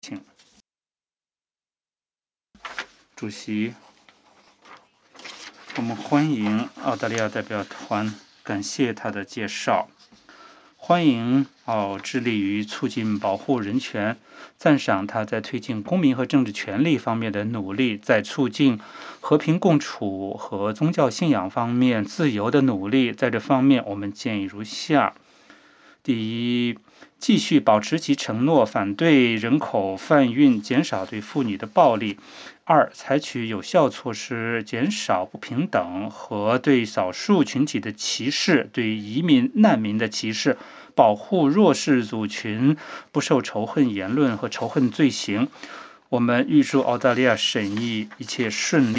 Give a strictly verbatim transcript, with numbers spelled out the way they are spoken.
请主席，我们欢迎澳大利亚代表团，感谢他的介绍。欢迎澳致力于促进保护人权，赞赏他在推进公民和政治权利方面的努力，在促进和平共处和宗教信仰方面自由的努力。在这方面，我们建议如下：第一，继续保持其承诺，反对人口贩运，减少对妇女的暴力；二，采取有效措施，减少不平等和对少数群体的歧视，对移民、难民的歧视，保护弱势族群不受仇恨言论和仇恨罪行。我们预祝澳大利亚审议一切顺利。